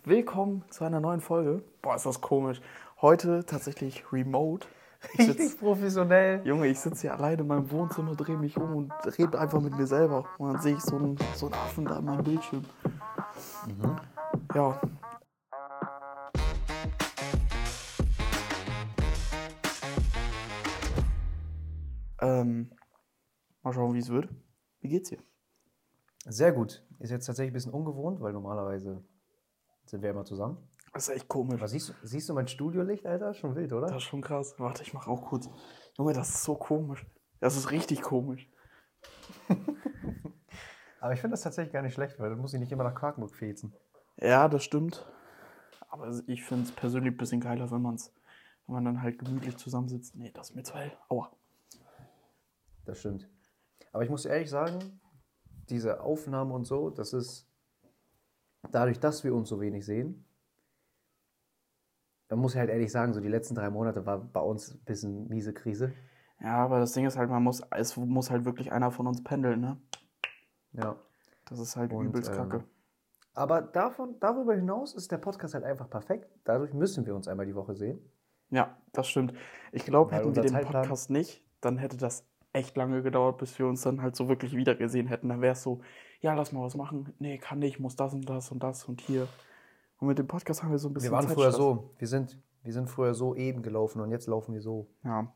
Willkommen zu einer neuen Folge. Boah, ist das komisch. Heute tatsächlich remote. Richtig professionell. Junge, ich sitze hier alleine in meinem Wohnzimmer, drehe mich um und rede einfach mit mir selber. Und dann sehe ich so einen Affen da in meinem Bildschirm. Ja. Mal schauen, wie es wird. Wie geht's dir? Sehr gut. Ist jetzt tatsächlich ein bisschen ungewohnt, weil normalerweise sind wir immer zusammen. Das ist echt komisch. Aber siehst du mein Studiolicht, Alter? Schon wild, oder? Das ist schon krass. Warte, ich mach auch kurz. Junge, das ist so komisch. Das ist richtig komisch. Aber ich finde das tatsächlich gar nicht schlecht, weil dann muss ich nicht immer nach Quakenburg fezen. Ja, das stimmt. Aber ich finde es persönlich ein bisschen geiler, wenn man dann halt gemütlich zusammensitzt. Nee, das ist mir zu hell. Aua. Das stimmt. Aber ich muss ehrlich sagen, diese Aufnahme und so, das ist dadurch, dass wir uns so wenig sehen. Man muss halt ehrlich sagen, so die letzten 3 Monate war bei uns ein bisschen miese Krise. Ja, aber das Ding ist halt, es muss halt wirklich einer von uns pendeln, ne? Ja. Das ist halt Und, übelst kacke. Aber darüber hinaus ist der Podcast halt einfach perfekt. Dadurch müssen wir uns einmal die Woche sehen. Ja, das stimmt. Ich glaube, Weil hätten wir unser den Zeitplan- Podcast nicht, dann hätte das echt lange gedauert, bis wir uns dann halt so wirklich wiedergesehen hätten. Dann wäre es so, ja, lass mal was machen. Nee, kann nicht, muss das und das und das und hier. Und mit dem Podcast haben wir so ein bisschen Wir waren früher Zeitstress. so, wir sind früher so eben gelaufen und jetzt laufen wir so. Ja.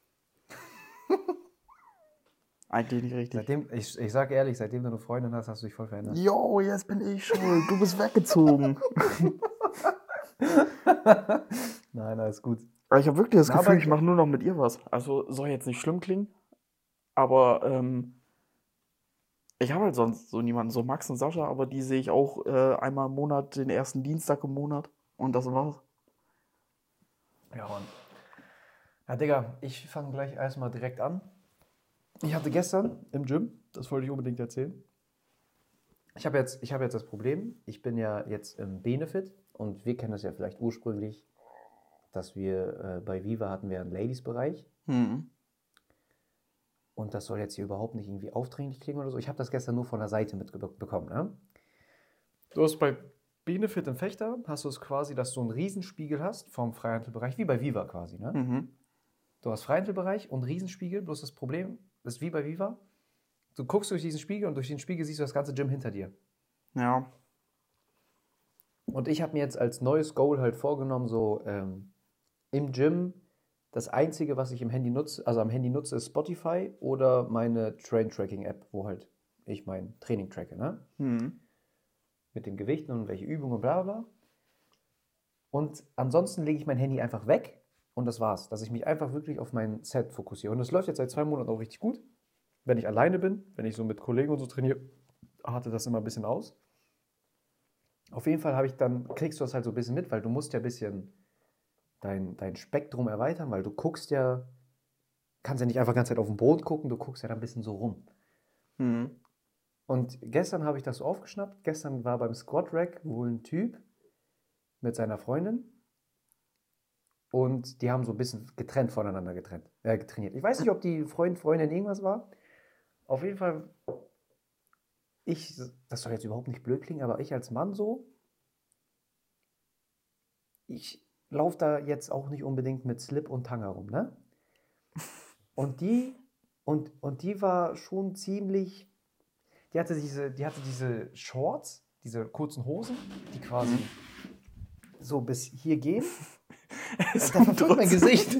Eigentlich nicht richtig. Ich sage ehrlich, seitdem du eine Freundin hast, hast du dich voll verändert. Jo, jetzt bin ich schuld. Du bist weggezogen. Nein, alles gut. Aber ich habe wirklich das Na, Gefühl, aber- ich mache nur noch mit ihr was. Also soll jetzt nicht schlimm klingen, aber ich habe halt sonst so niemanden, so Max und Sascha, aber die sehe ich auch einmal im Monat, den ersten Dienstag im Monat und das war's. Ja, Mann. Ja, Digga, ich fange gleich erstmal direkt an. Ich hatte gestern im Gym, das wollte ich unbedingt erzählen. Ich habe jetzt das Problem, ich bin ja jetzt im Benefit und wir kennen das ja vielleicht ursprünglich, dass wir bei Viva hatten wir einen Ladies-Bereich. Und das soll jetzt hier überhaupt nicht irgendwie aufdringlich klingen oder so. Ich habe das gestern nur von der Seite mitbekommen. Ne? Du hast bei Benefit im Fechter, hast du es quasi, dass du einen Riesenspiegel hast vom Freihandelbereich, wie bei Viva quasi. Ne? Du hast Freihandelbereich und Riesenspiegel, bloß das Problem ist wie bei Viva. Du guckst durch diesen Spiegel und durch den Spiegel siehst du das ganze Gym hinter dir. Ja. Und ich habe mir jetzt als neues Goal halt vorgenommen, so im Gym, das Einzige, was ich am Handy nutze, ist Spotify oder meine Train-Tracking-App, wo halt ich mein Training tracke, ne? Mit den Gewichten und welche Übungen und bla bla. Und ansonsten lege ich mein Handy einfach weg und das war's. Dass ich mich einfach wirklich auf mein Set fokussiere. Und das läuft jetzt seit 2 Monaten auch richtig gut. Wenn ich alleine bin, wenn ich so mit Kollegen und so trainiere, hatte das immer ein bisschen aus. Auf jeden Fall kriegst du das halt so ein bisschen mit, weil du musst ja ein bisschen dein Spektrum erweitern, weil du kannst ja nicht einfach die ganze Zeit auf den Boden gucken, du guckst ja da ein bisschen so rum. Und gestern habe ich das so aufgeschnappt. Gestern war beim Squat Rack wohl ein Typ mit seiner Freundin und die haben so ein bisschen getrennt voneinander trainiert. Ich weiß nicht, ob die Freundin irgendwas war. Auf jeden Fall, das soll jetzt überhaupt nicht blöd klingen, aber ich als Mann so, ich laufe da jetzt auch nicht unbedingt mit Slip und Tanga rum, ne? Und die war schon ziemlich, die hatte diese Shorts, diese kurzen Hosen, die quasi so bis hier gehen. Da verfüllt mein Gesicht.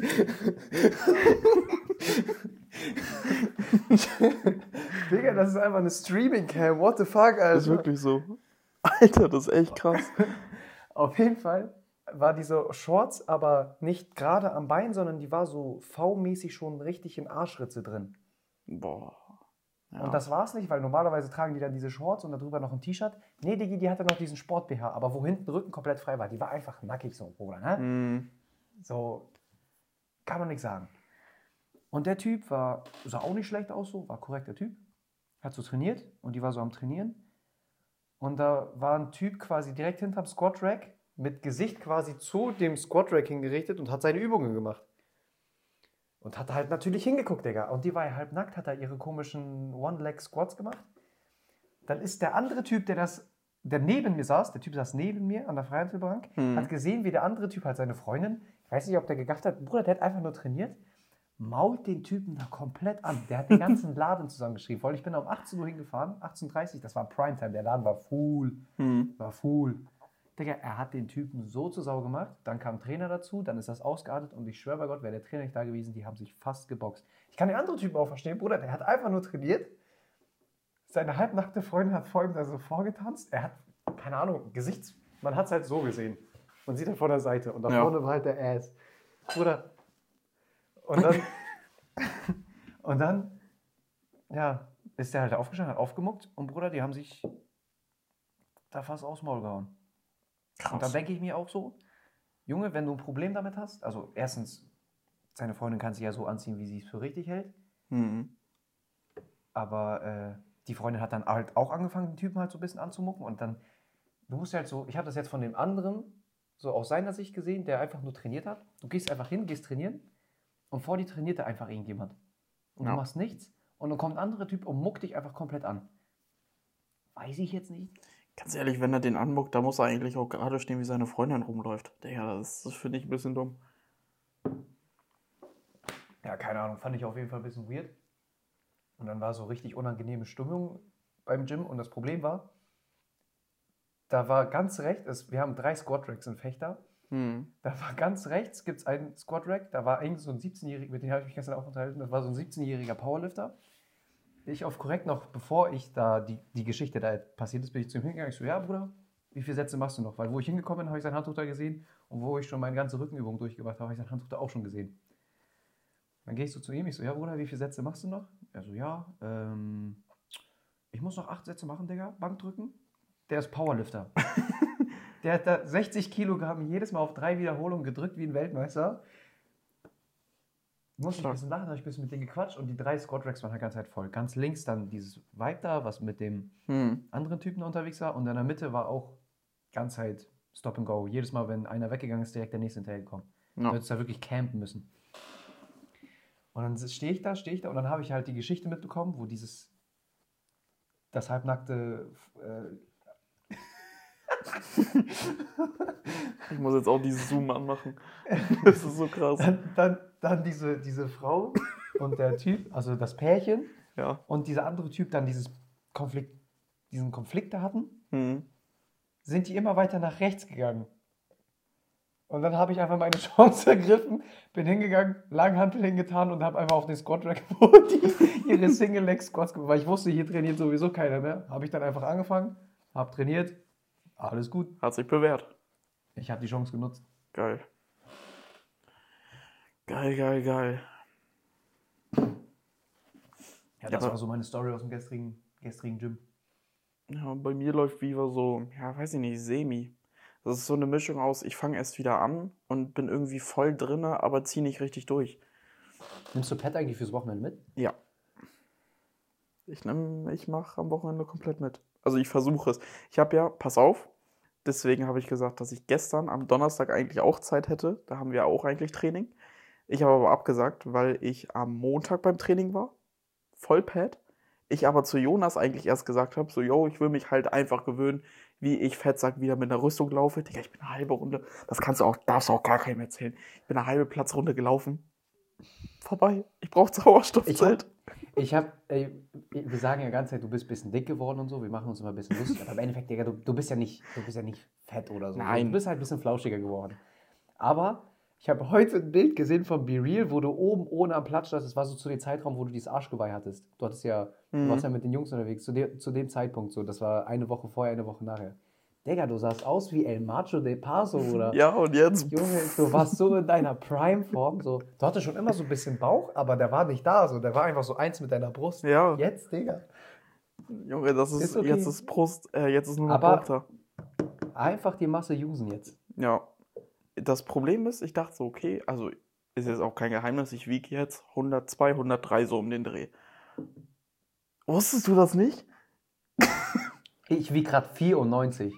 Digga, das ist einfach eine Streaming-Cam. What the fuck, Alter? Das ist wirklich so. Alter, das ist echt krass. Auf jeden Fall war diese Shorts aber nicht gerade am Bein, sondern die war so V-mäßig schon richtig in Arschritze drin. Boah. Ja. Und das war's nicht, weil normalerweise tragen die dann diese Shorts und darüber noch ein T-Shirt. Nee, Digi, die hatte noch diesen Sport-BH, aber wo hinten Rücken komplett frei war. Die war einfach nackig so, Bruder, ne? So, kann man nichts sagen. Und der Typ sah auch nicht schlecht aus, so, war korrekter Typ. Hat so trainiert und die war so am Trainieren. Und da war ein Typ quasi direkt hinterm Squat Rack mit Gesicht quasi zu dem Squat Rack hingerichtet und hat seine Übungen gemacht. Und hat halt natürlich hingeguckt, Digga. Und die war ja halb nackt, hat da ihre komischen One-Leg-Squats gemacht. Dann ist der andere Typ, der das der neben mir saß, der Typ saß neben mir an der Freihandelbank, hat gesehen, wie der andere Typ halt seine Freundin, ich weiß nicht, ob der gedacht hat, Bruder, der hat einfach nur trainiert, mault den Typen da komplett an. Der hat den ganzen Laden zusammengeschrieben, weil ich bin um 18 Uhr hingefahren, 18:30 Uhr, das war Primetime, der Laden war full, Digga, er hat den Typen so zur Sau gemacht, dann kam ein Trainer dazu, dann ist das ausgeartet und ich schwöre bei Gott, wäre der Trainer nicht da gewesen, die haben sich fast geboxt. Ich kann den anderen Typen auch verstehen, Bruder, der hat einfach nur trainiert, seine halbnackte Freundin hat vor ihm da so vorgetanzt, er hat, keine Ahnung, man hat es halt so gesehen, man sieht halt von der Seite und da vorne war halt der Ass. Bruder, und dann, ja, ist der halt aufgestanden, hat aufgemuckt und Bruder, die haben sich da fast aufs Maul gehauen. Krass. Und dann denke ich mir auch so, Junge, wenn du ein Problem damit hast, also erstens, seine Freundin kann sich ja so anziehen, wie sie es für richtig hält, aber die Freundin hat dann halt auch angefangen, den Typen halt so ein bisschen anzumucken und dann, du musst halt so, ich habe das jetzt von dem anderen so aus seiner Sicht gesehen, der einfach nur trainiert hat, du gehst einfach hin, gehst trainieren und vor dir trainiert da einfach irgendjemand und du machst nichts und dann kommt ein anderer Typ und muckt dich einfach komplett an. Weiß ich jetzt nicht. Ganz ehrlich, wenn er den anmuckt, da muss er eigentlich auch gerade stehen, wie seine Freundin rumläuft. Digga, das finde ich ein bisschen dumm. Ja, keine Ahnung, fand ich auf jeden Fall ein bisschen weird. Und dann war so richtig unangenehme Stimmung beim Gym und das Problem war, da war ganz rechts, wir haben 3 Squat-Racks in Fechter, da war ganz rechts, gibt es einen Squat-Rack, da war eigentlich so ein 17-Jähriger, mit dem habe ich mich gestern auch unterhalten, das war so ein 17-jähriger Powerlifter. Ich auf korrekt noch, bevor ich da die Geschichte da passiert ist, bin ich zu ihm hingegangen. Ich so, ja Bruder, wie viele Sätze machst du noch? Weil wo ich hingekommen bin, habe ich sein Handtuch da gesehen und wo ich schon meine ganze Rückenübung durchgemacht habe, habe ich sein Handtuch da auch schon gesehen. Dann gehe ich so zu ihm, ich so, ja Bruder, wie viele Sätze machst du noch? Er so, ja, ich muss noch 8 Sätze machen, Digga, Bankdrücken. Der ist Powerlifter. Der hat da 60 Kilogramm jedes Mal auf 3 Wiederholungen gedrückt wie ein Weltmeister. Musste ich ein bisschen lachen, habe ich ein bisschen mit denen gequatscht und die 3 Squat-Racks waren halt ganz halt voll. Ganz links dann dieses Vibe da, was mit dem anderen Typen unterwegs war und in der Mitte war auch ganz halt Stop and Go. Jedes Mal, wenn einer weggegangen ist, direkt der nächste hinterhergekommen. Du hättest da wirklich campen müssen. Und dann stehe ich da und dann habe ich halt die Geschichte mitbekommen, wo das halbnackte Ich muss jetzt auch dieses Zoom anmachen. Das ist so krass. Dann diese Frau und der Typ, also das Pärchen und dieser andere Typ dann diesen Konflikt da hatten, sind die immer weiter nach rechts gegangen. Und dann habe ich einfach meine Chance ergriffen, bin hingegangen, Langhantel hingetan und habe einfach auf den Squat-Rack, wo die ihre Single-Leg-Squats gemacht, weil ich wusste, hier trainiert sowieso keiner mehr. Habe ich dann einfach angefangen, habe trainiert, alles gut. Hat sich bewährt. Ich habe die Chance genutzt. Geil. Geil. Ja, das war so meine Story aus dem gestrigen Gym. Ja, bei mir läuft Viva so, ja, weiß ich nicht, semi. Das ist so eine Mischung aus, ich fange erst wieder an und bin irgendwie voll drinne, aber ziehe nicht richtig durch. Nimmst du Pet eigentlich fürs Wochenende mit? Ja. Ich mache am Wochenende komplett mit. Also ich versuche es. Ich habe ja, pass auf, deswegen habe ich gesagt, dass ich gestern am Donnerstag eigentlich auch Zeit hätte. Da haben wir auch eigentlich Training. Ich habe aber abgesagt, weil ich am Montag beim Training war. Voll Pad. Ich aber zu Jonas eigentlich erst gesagt habe, so, yo, ich will mich halt einfach gewöhnen, wie ich Fettsack wieder mit einer Rüstung laufe. Digga, ich bin eine halbe Runde, darfst du auch gar keinem erzählen. Ich bin eine halbe Platzrunde gelaufen. Vorbei. Ich brauche Sauerstoffzelt. Wir sagen ja die ganze Zeit, du bist ein bisschen dick geworden und so, wir machen uns immer ein bisschen lustig, aber im Endeffekt, Digga, du bist ja nicht fett oder so. Nein. Du bist halt ein bisschen flauschiger geworden. Aber ich habe heute ein Bild gesehen von Be Real, wo du oben ohne am Platz standst. Das war so zu dem Zeitraum, wo du dieses Arschgeweih hattest. Du warst ja mit den Jungs unterwegs, zu dem Zeitpunkt so. Das war eine Woche vorher, eine Woche nachher. Digga, du sahst aus wie El Macho de Paso, oder? Ja, und jetzt? Junge, du warst so in deiner Prime-Form. So. Du hattest schon immer so ein bisschen Bauch, aber der war nicht da. So. Der war einfach so eins mit deiner Brust. Ja. Jetzt, Digga. Junge, das ist okay. Jetzt ist Brust, jetzt ist nur noch aber Bauch da. Einfach die Masse usen jetzt. Ja. Das Problem ist, ich dachte so, okay, also ist jetzt auch kein Geheimnis, ich wiege jetzt 102, 103 so um den Dreh. Wusstest du das nicht? Ich wiege gerade 94.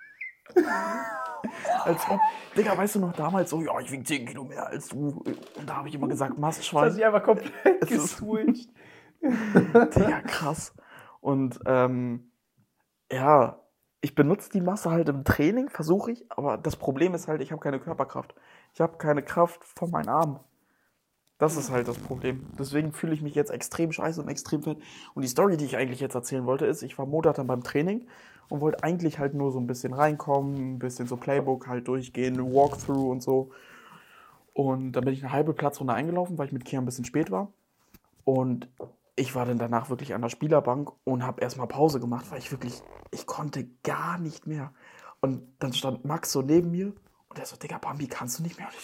Als ob, Digga, weißt du noch damals so, ja, ich wiege 10 Kilo mehr als du. Und da habe ich immer gesagt, Mastschwein. Das hat sich einfach komplett geswitcht. Digga, krass. Und ja, ich benutze die Masse halt im Training, versuche ich, aber das Problem ist halt, ich habe keine Körperkraft. Ich habe keine Kraft von meinen Armen. Das ist halt das Problem. Deswegen fühle ich mich jetzt extrem scheiße und extrem fett. Und die Story, die ich eigentlich jetzt erzählen wollte, ist, ich war Montag dann beim Training und wollte eigentlich halt nur so ein bisschen reinkommen, ein bisschen so Playbook halt durchgehen, Walkthrough und so. Und dann bin ich eine halbe Platzrunde eingelaufen, weil ich mit Kia ein bisschen spät war. Und ich war dann danach wirklich an der Spielerbank und habe erstmal Pause gemacht, weil ich konnte gar nicht mehr. Und dann stand Max so neben mir und er so, Digga, Bambi, kannst du nicht mehr? Und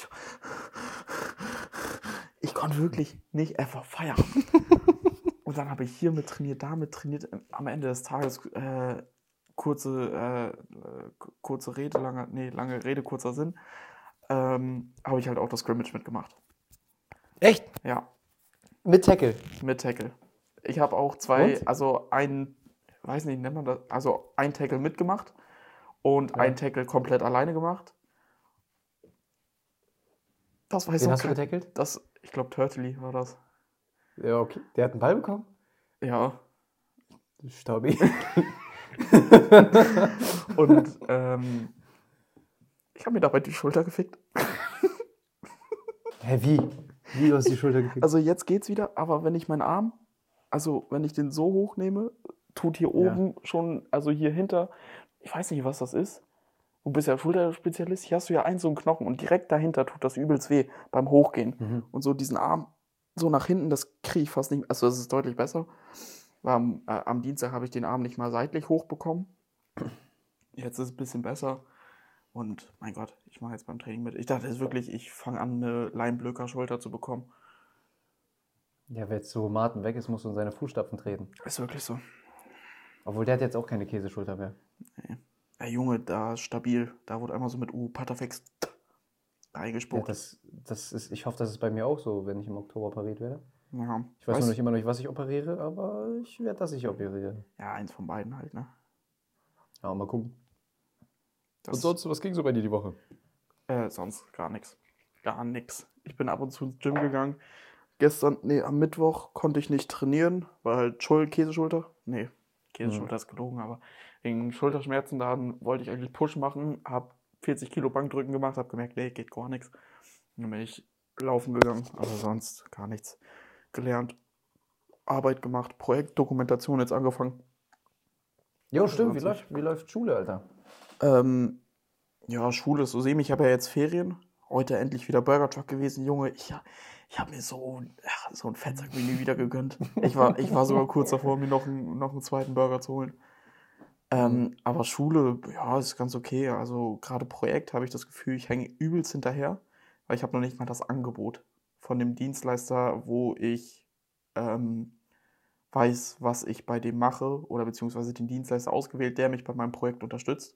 ich konnte wirklich nicht einfach feiern. Und dann habe ich hier mit trainiert, damit trainiert. Am Ende des Tages kurze Rede, lange Rede, kurzer Sinn. Habe ich halt auch das Scrimmage mitgemacht. Echt? Ja. Mit Tackle? Mit Tackle. Ich habe auch ein Tackle mitgemacht und ein Tackle komplett alleine gemacht. Das weiß Wen auch hast du getackelt? Ich glaube, Turtley war das. Ja, okay. Der hat einen Ball bekommen? Ja. Staubi. Und ich habe mir dabei die Schulter gefickt. Hä, wie? Wie hast du die Schulter gefickt? Also jetzt geht's wieder, aber wenn ich meinen Arm, also wenn ich den so hochnehme, tut hier oben schon, also hier hinter, ich weiß nicht, was das ist. Du bist ja Schulterspezialist, hier hast du ja so einen Knochen und direkt dahinter tut das übelst weh beim Hochgehen. Und so diesen Arm so nach hinten, das kriege ich fast nicht, also das ist deutlich besser. Am Dienstag habe ich den Arm nicht mal seitlich hochbekommen. Jetzt ist es ein bisschen besser. Und mein Gott, ich mache jetzt beim Training mit. Ich dachte jetzt wirklich, ich fange an, eine Leinblöcker-Schulter zu bekommen. Ja, wer jetzt so Martin weg ist, muss in seine Fußstapfen treten. Ist wirklich so. Obwohl, der hat jetzt auch keine Käseschulter mehr. Nee. Der Junge, da ist stabil. Da wurde einmal so mit Patafix reingespuckt. Ja, ich hoffe, das ist bei mir auch so, wenn ich im Oktober operiert werde. Ja. Ich weiß immer noch nicht, was ich operiere, aber ich werde, dass ich operiere. Ja, eins von beiden halt, ne? Ja, mal gucken. Und sonst, was ging so bei dir die Woche? Sonst gar nichts. Gar nichts. Ich bin ab und zu ins Gym gegangen. Am Mittwoch konnte ich nicht trainieren, weil halt Käseschulter. Nee, Käseschulter ist gelogen, aber wegen Schulterschmerzen, da wollte ich eigentlich Push machen, habe 40 Kilo Bankdrücken gemacht, habe gemerkt, nee, geht gar nichts. Dann bin ich laufen gegangen, aber sonst gar nichts. Gelernt, Arbeit gemacht, Projektdokumentation jetzt angefangen. Jo, stimmt, wie läuft Schule, Alter? Ja, Schule ist so semi. Ich habe ja jetzt Ferien. Heute endlich wieder Burger Truck gewesen, Junge. Ich habe mir so ein Fettsack-Menü wieder gegönnt. Ich war sogar kurz davor, mir noch einen zweiten Burger zu holen. Aber Schule, ja, ist ganz okay. Also gerade Projekt habe ich das Gefühl, ich hänge übelst hinterher, weil ich habe noch nicht mal das Angebot von dem Dienstleister, wo ich weiß, was ich bei dem mache oder beziehungsweise den Dienstleister ausgewählt, der mich bei meinem Projekt unterstützt.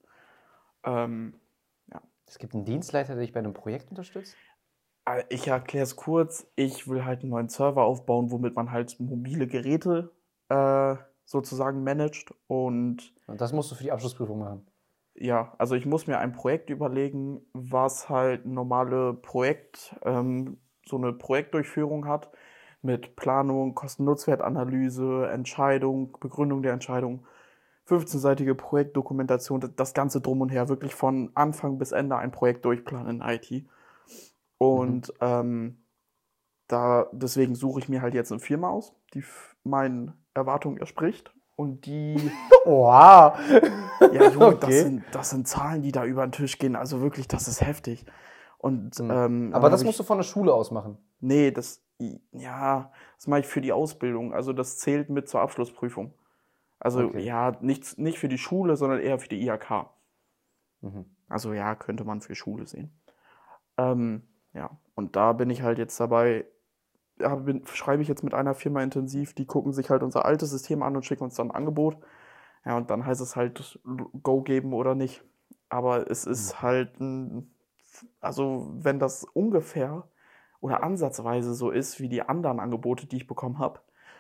Es gibt einen Dienstleister, der dich bei einem Projekt unterstützt? Ich erkläre es kurz. Ich will halt einen neuen Server aufbauen, womit man halt mobile Geräte sozusagen managt. Und das musst du für die Abschlussprüfung machen. ja, also ich muss mir ein Projekt überlegen, was halt normale so eine Projektdurchführung hat. Mit Planung, Kosten-Nutzwert-Analyse, Entscheidung, Begründung der Entscheidung, 15-seitige Projektdokumentation, das Ganze drum und her, wirklich von Anfang bis Ende ein Projekt durchplanen in IT. Und deswegen suche ich mir halt jetzt eine Firma aus, die meinen Erwartungen entspricht. Und die. Wow! Ja, Junge, okay. Das sind Zahlen, die da über den Tisch gehen. Also wirklich, das ist heftig. Und, aber das musst du von der Schule aus machen? Nee, das mache ich für die Ausbildung. Also das zählt mit zur Abschlussprüfung. Also ja, nicht für die Schule, sondern eher für die IHK. Also ja, könnte man für Schule sehen. Ja, und da bin ich halt jetzt dabei, schreibe ich jetzt mit einer Firma intensiv, die gucken sich halt unser altes System an und schicken uns dann ein Angebot. Ja, und dann heißt es halt Go geben oder nicht. Aber es ist halt, also wenn das ungefähr oder ansatzweise so ist wie die anderen Angebote, die ich bekommen habe,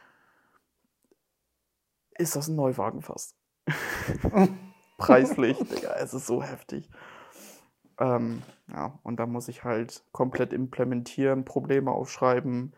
ist das ein Neuwagen fast. Preislich, Digga, es ist so heftig. Ja, und da muss ich halt komplett implementieren, Probleme aufschreiben,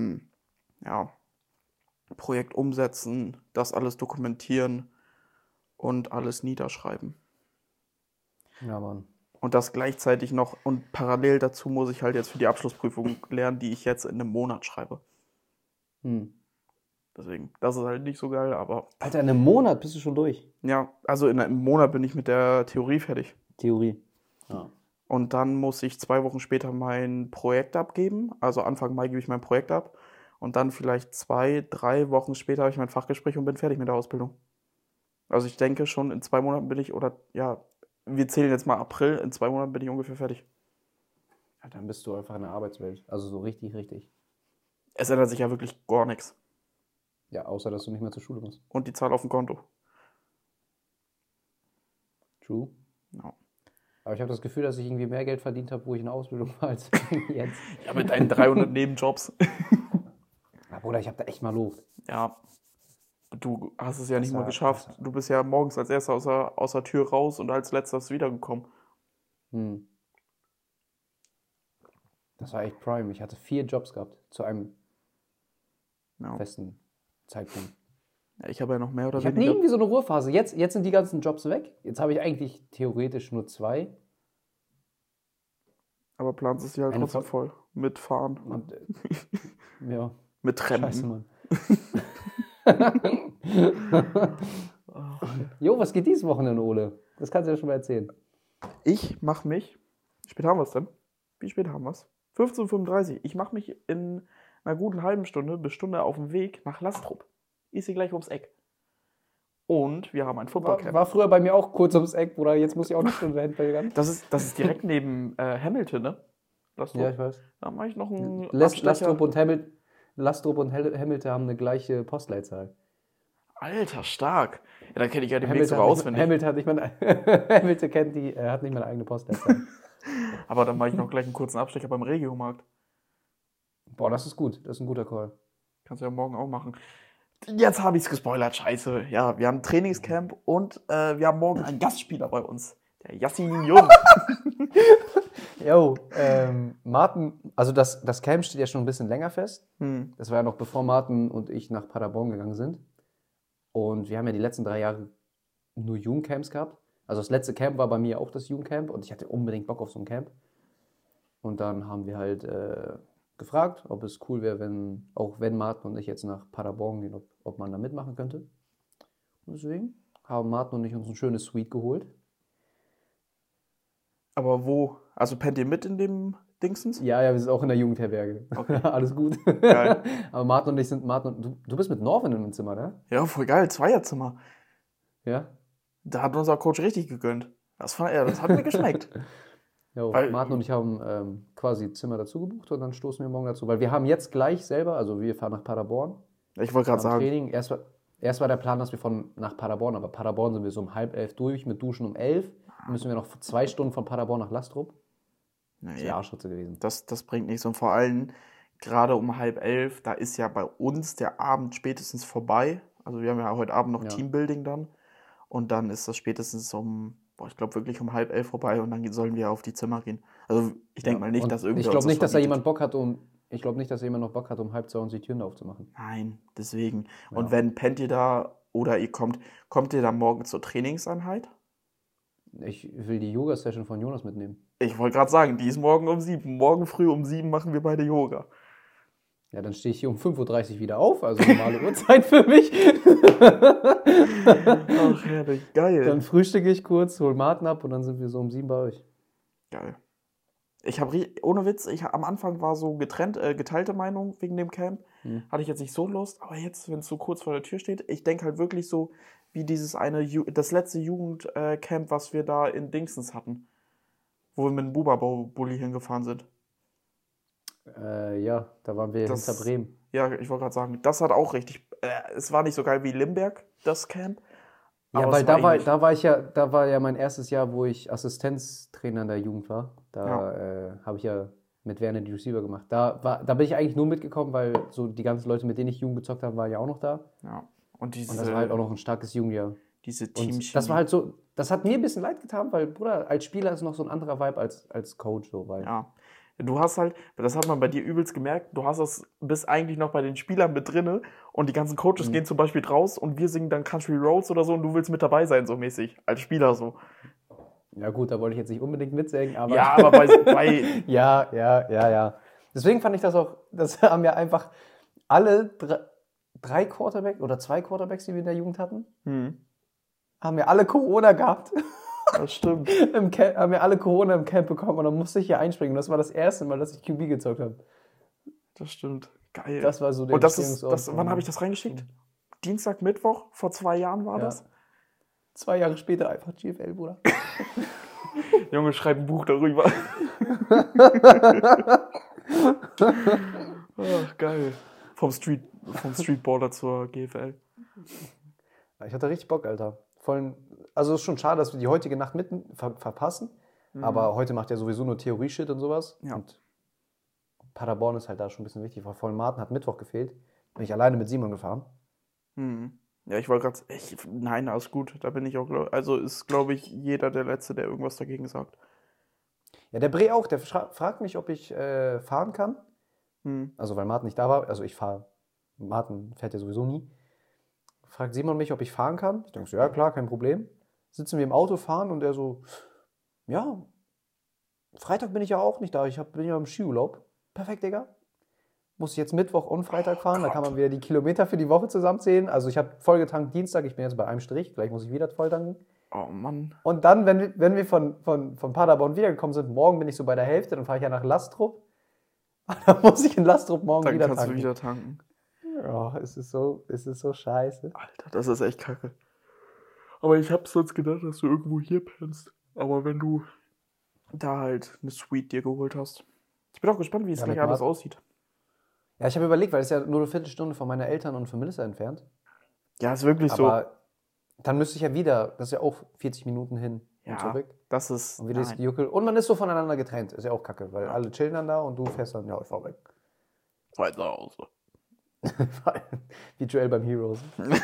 Projekt umsetzen, das alles dokumentieren und alles niederschreiben. Ja, Mann. Und das gleichzeitig noch und parallel dazu muss ich halt jetzt für die Abschlussprüfung lernen, die ich jetzt in einem Monat schreibe. Deswegen, das ist halt nicht so geil, aber Alter, in einem Monat bist du schon durch. ja, also in einem Monat bin ich mit der Theorie fertig. Theorie. Ja. Und dann muss ich 2 Wochen später mein Projekt abgeben. Also Anfang Mai gebe ich mein Projekt ab. Und dann vielleicht 2, 3 Wochen später habe ich mein Fachgespräch und bin fertig mit der Ausbildung. Also ich denke schon, in 2 Monaten bin ich, oder ja, wir zählen jetzt mal April, in 2 Monaten bin ich ungefähr fertig. Ja, dann bist du einfach in der Arbeitswelt. Also so richtig, richtig. Es ändert sich ja wirklich gar nichts. Ja, außer dass du nicht mehr zur Schule musst. Und die Zahl auf dem Konto. True. Ja. Aber ich habe das Gefühl, dass ich irgendwie mehr Geld verdient habe, wo ich in der Ausbildung war, als jetzt. Ja, mit deinen 300 Nebenjobs. Ja, Bruder, ich habe da echt mal Luft. Ja, du hast es ja nicht mal war- geschafft. das Du bist ja morgens als erster aus der Tür raus und als letzter wiedergekommen. Das war echt Prime. Ich hatte 4 Jobs gehabt zu einem Ja. festen Zeitpunkt. Ja, ich habe ja noch mehr oder Ich habe nie weniger. irgendwie so eine Ruhephase. Jetzt sind die ganzen Jobs weg. Jetzt habe ich eigentlich theoretisch nur 2. Aber planst es ja halt Eine trotzdem voll. Mit Fahren, Und ja, mit scheiße, Trennen. Mann. Jo, was geht dieses Wochenende, Ole? Das kannst du ja schon mal erzählen. Ich mache mich, wie spät haben wir es denn? Wie spät haben wir es? 15:35 Uhr. Ich mache mich in einer guten halben Stunde bis Stunde auf dem Weg nach Lastrup. Ist hier gleich ums Eck. Und wir haben ein Footballcamp. War früher bei mir auch kurz ums Eck, Bruder. Jetzt muss ich auch eine Stunde hinterher. Das ist direkt neben Hamilton, ne? Lastrup. Ja, ich weiß. Da mache ich noch einen Lastrup und Hamilton haben eine gleiche Postleitzahl. Alter, stark. Ja, dann kenne ich ja den Weg sogar auswendig. Hamilton hat nicht mal hat nicht mal eine eigene Postleitzahl. Aber dann mache ich noch gleich einen kurzen Abstecher beim Regiomarkt. Boah, das ist gut. Das ist ein guter Call. Kannst du ja morgen auch machen. Jetzt habe ich es gespoilert, scheiße. Ja, wir haben ein Trainingscamp und wir haben morgen einen Gastspieler bei uns. Der Yassin Jung. Jo, Martin, also das Camp steht ja schon ein bisschen länger fest. Das war ja noch bevor Martin und ich nach Paderborn gegangen sind. Und wir haben ja die letzten 3 Jahre nur Jugendcamps gehabt. Also das letzte Camp war bei mir auch das Jugendcamp und ich hatte unbedingt Bock auf so ein Camp. Und dann haben wir halt gefragt, ob es cool wäre, wenn Martin und ich jetzt nach Paderborn gehen, ob man da mitmachen könnte. Und deswegen haben Martin und ich uns ein schönes Suite geholt. Aber wo? Also pennt ihr mit in dem Dingsens? Ja, wir sind auch in der Jugendherberge. Okay. Alles gut. Geil. Aber Martin und ich sind, du bist mit Norman in einem Zimmer, ne? Ja, voll geil. Zweierzimmer. Ja. Da hat unser Coach richtig gegönnt. Das hat mir geschmeckt. Jo, Weil- Martin und ich haben quasi Zimmer dazu gebucht und dann stoßen wir morgen dazu. Weil wir haben jetzt gleich selber, also wir fahren nach Paderborn. Ich wollte gerade Am sagen, Training. Erst war der Plan, dass wir nach Paderborn, aber Paderborn sind wir so um 10:30 durch, mit Duschen um 11. Dann müssen wir noch 2 Stunden von Paderborn nach Lastrup. Das nee, wäre Arschritze gewesen. das bringt nichts. Und vor allem, gerade um 10:30, da ist ja bei uns der Abend spätestens vorbei. Also wir haben ja heute Abend noch Ja. Teambuilding dann. Und dann ist das spätestens ich glaube wirklich um 10:30 vorbei und dann sollen wir auf die Zimmer gehen. Also ich denke mal nicht, Und dass irgendwer ich glaube uns nicht, dass da verbietet. jemand Bock hat, ich glaube nicht, dass jemand noch Bock hat, um 1:30 uns die Türen aufzumachen. Nein, deswegen. Ja. Und wenn pennt ihr da oder ihr kommt ihr da morgen zur Trainingseinheit? Ich will die Yoga-Session von Jonas mitnehmen. Ich wollte gerade sagen, die ist morgen um 7. Morgen früh um 7 machen wir beide Yoga. Ja, dann stehe ich hier um 5:30 Uhr wieder auf, also normale Uhrzeit für mich. Ach, herrlich, geil. Dann frühstücke ich kurz, hol Martin ab und dann sind wir so um 7 bei euch. Geil. Ich habe, ohne Witz, am Anfang war so geteilte Meinung wegen dem Camp. Hatte ich jetzt nicht so Lust, aber jetzt, wenn es so kurz vor der Tür steht, ich denke halt wirklich so, wie das letzte Jugendcamp, was wir da in Dingsens hatten. Wo wir mit dem Buba-Bulli hingefahren sind. Ja, da waren wir Das- hinter Bremen. Ja, ich wollte gerade sagen, das hat auch richtig, es war nicht so geil wie Limberg, das Camp. Ja, aber weil es war ähnlich. da war ja mein erstes Jahr, wo ich Assistenztrainer in der Jugend war. Da habe ich ja mit Werner die Receiver gemacht. Da bin ich eigentlich nur mitgekommen, weil so die ganzen Leute, mit denen ich Jugend gezockt habe, waren ja auch noch da. Ja. Und Und das war halt auch noch ein starkes Jugendjahr. diese Und Teamchemie. das war halt so, das hat mir ein bisschen leid getan, weil, Bruder, als Spieler ist noch so ein anderer Vibe als Coach, so, weil Ja, Du hast halt, das hat man bei dir übelst gemerkt, bist eigentlich noch bei den Spielern mit drinne und die ganzen Coaches gehen zum Beispiel raus und wir singen dann Country Roads oder so und du willst mit dabei sein, so mäßig, als Spieler so. Ja gut, da wollte ich jetzt nicht unbedingt mitsingen, aber... Ja, aber bei Ja. Deswegen fand ich das haben ja einfach alle drei Quarterbacks oder 2 Quarterbacks, die wir in der Jugend hatten, haben ja alle Corona gehabt. Das stimmt. Haben ja alle Corona im Camp bekommen und dann musste ich hier einspringen. Und das war das erste Mal, dass ich QB gezockt habe. Das stimmt. Geil. Das war so der Und wann habe ich das reingeschickt? Dienstag, Mittwoch? Vor 2 Jahren war das? 2 Jahre später einfach GFL, Bruder. Junge, schreib ein Buch darüber. Ach, geil. Vom Streetballer zur GFL. Ich hatte richtig Bock, Alter. Also es ist schon schade, dass wir die heutige Nacht verpassen. Aber heute macht ja sowieso nur Theorie-Shit und sowas. Ja. Und Paderborn ist halt da schon ein bisschen wichtig, weil Vollenmarten hat Mittwoch gefehlt. Bin ich alleine mit Simon gefahren. Ja, ich wollte gerade... Nein, alles gut. Da bin ich auch... Also ist, glaube ich, jeder der Letzte, der irgendwas dagegen sagt. Ja, der Bre auch. Der fragt mich, ob ich fahren kann. Also weil Martin nicht da war. Also ich fahre... Martin fährt ja sowieso nie. Fragt Simon mich, ob ich fahren kann. Ich denke so, ja klar, kein Problem. Sitzen wir im Auto, fahren und er so, ja, Freitag bin ich ja auch nicht da. Bin ja im Skiurlaub. Perfekt, Digga. Muss ich jetzt Mittwoch und Freitag fahren. Da kann man wieder die Kilometer für die Woche zusammenzählen. Also ich habe voll getankt Dienstag. Ich bin jetzt bei einem Strich. Gleich muss ich wieder voll tanken. Oh Mann. Und dann, wenn wir von Paderborn wiedergekommen sind, morgen bin ich so bei der Hälfte. Dann fahre ich ja nach Lastrup. Und dann muss ich in Lastrup morgen Dann wieder kannst tanken. du wieder tanken. Ja, es ist so scheiße. Alter, das ist echt kacke. Aber ich hab sonst gedacht, dass du irgendwo hier pennst. Aber wenn du da halt eine Suite dir geholt hast. Ich bin auch gespannt, wie es gleich alles aussieht. Ja, ich habe überlegt, weil es ja nur eine Viertelstunde von meiner Eltern und von Melissa entfernt. Ja, ist wirklich so. Aber dann müsste ich ja wieder, das ist ja auch 40 Minuten hin und zurück. Das ist... Und wieder ist gejuckelt. Und man ist so voneinander getrennt. Ist ja auch kacke, weil alle chillen dann da und du fährst dann, ja, ich fahr weg. Weiter Hause. Wie Joel beim Heroes.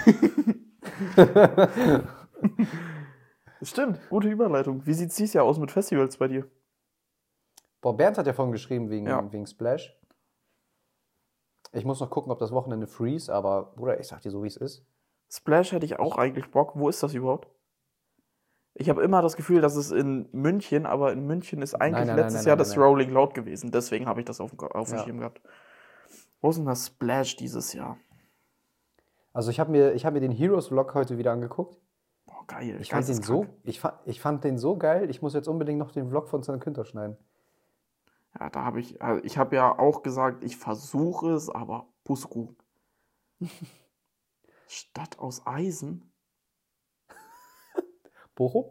Stimmt, gute Überleitung. Wie sieht es dieses Jahr aus mit Festivals bei dir? Boah, Bernd hat ja vorhin geschrieben wegen Splash. Ich muss noch gucken, ob das Wochenende freeze, aber Bruder, ich sag dir so, wie es ist. Splash hätte ich auch eigentlich Bock. Wo ist das überhaupt? Ich habe immer das Gefühl, dass es in München, aber in München ist eigentlich letztes Jahr das Rolling Loud gewesen. Deswegen habe ich das auf dem Schirm gehabt. Wo ist denn das Splash dieses Jahr? Also ich hab mir den Heroes-Vlog heute wieder angeguckt. Boah, geil. Ich fand den so geil, ich muss jetzt unbedingt noch den Vlog von St. Günther schneiden. Ja, ich habe ja auch gesagt, ich versuche es, aber Pusku. Stadt aus Eisen? Bochum?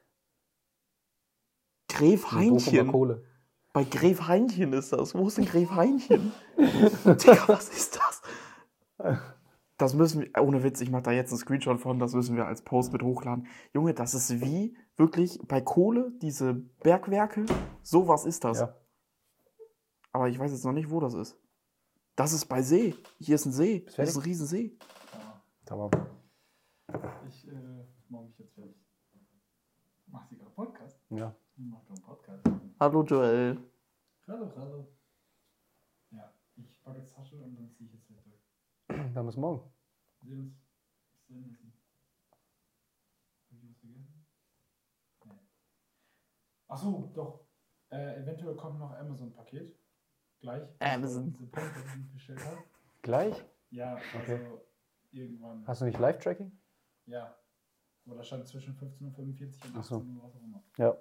Gräfheinchen. Kohle. Bei Gräfheinchen ist das. Wo ist denn Gräfheinchen? Digga, was ist das? Das müssen wir, ohne Witz, ich mache da jetzt einen Screenshot von, das müssen wir als Post mit hochladen. Junge, das ist wie wirklich bei Kohle, diese Bergwerke, sowas ist das. Ja. Aber ich weiß jetzt noch nicht, wo das ist. Das ist bei See. Hier ist ein See. Das ist ein Riesensee. Tamam. Ich mache mich jetzt fertig. Machst du gerade Podcast? Ja. Ich mach gerade Podcast. Hallo Joel. Hallo. Ja, ich packe jetzt Tasche und dann ziehe ich jetzt wieder durch. Dann bis morgen. Wir sehen uns. Bis dann. Hab ich was vergessen? Nee. Achso, doch. Eventuell kommt noch Amazon-Paket. Gleich. Amazon. Diese Punkte, die ich bestellt habe. Gleich? Ja, also Okay. irgendwann. Hast du nicht Live-Tracking? Ja. Aber da stand zwischen 15.45 Uhr und Ach so. 18 Uhr, was auch immer. Ja.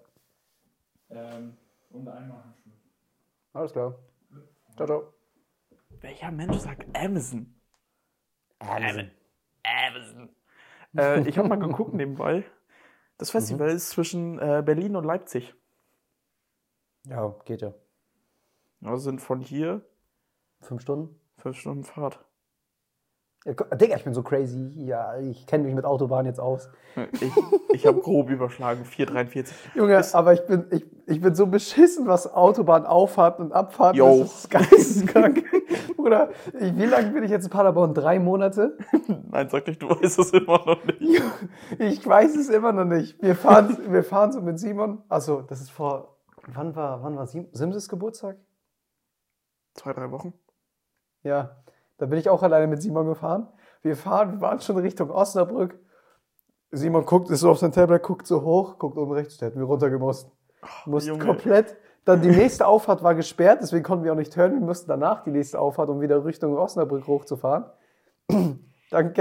Und einmal Handschuhe. Alles klar. Ciao, ciao. Welcher Mensch sagt Amazon? Amazon. Ich habe mal geguckt nebenbei. Das Festival ist zwischen Berlin und Leipzig. Ja, geht ja. Also sind von hier 5 Stunden? 5 Stunden Fahrt. Ja, Digga, ich bin so crazy. Ja, ich kenne mich mit Autobahn jetzt aus. Ich habe grob überschlagen, 4,43. Junge, aber ich bin so beschissen, was Autobahn Auffahrten und Abfahrten Yo. ist. Das ist geisteskrank. Oder wie lange bin ich jetzt in Paderborn? 3 Monate? Nein, sag nicht, du weißt es immer noch nicht. Ich weiß es immer noch nicht. Wir fahren so mit Simon. Also, das ist wann war Simses Geburtstag? 2-3 Wochen. Ja, da bin ich auch alleine mit Simon gefahren. Wir waren schon Richtung Osnabrück. Simon ist so auf sein Tablet, guckt so hoch, guckt oben rechts, der hätten wir runtergemusst. Mussten Junge. komplett. Dann die nächste Auffahrt war gesperrt, deswegen konnten wir auch nicht hören. Wir mussten danach die nächste Auffahrt, um wieder Richtung Osnabrück hochzufahren. Dann